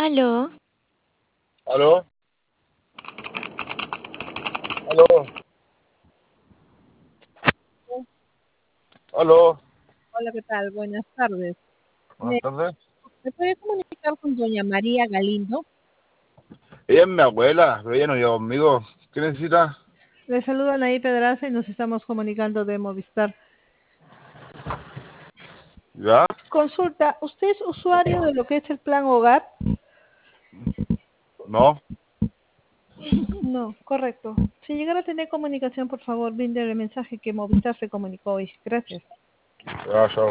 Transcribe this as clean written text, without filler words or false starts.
Aló, ¿Aló? ¿Aló? ¿Aló? Hola, ¿qué tal? Buenas tardes. Buenas ¿Me, tardes. me puede comunicar con doña María Galindo? Ella es mi abuela, pero ella no lleva conmigo. ¿Qué necesita? Le saluda Anaí Pedraza y nos estamos comunicando de Movistar. ¿Ya? Consulta, ¿usted es usuario de lo que es el plan hogar? No. No, correcto. Si llegara a tener comunicación, por favor, brinde el mensaje que Movistar se comunicó hoy. Gracias. Ya, chao.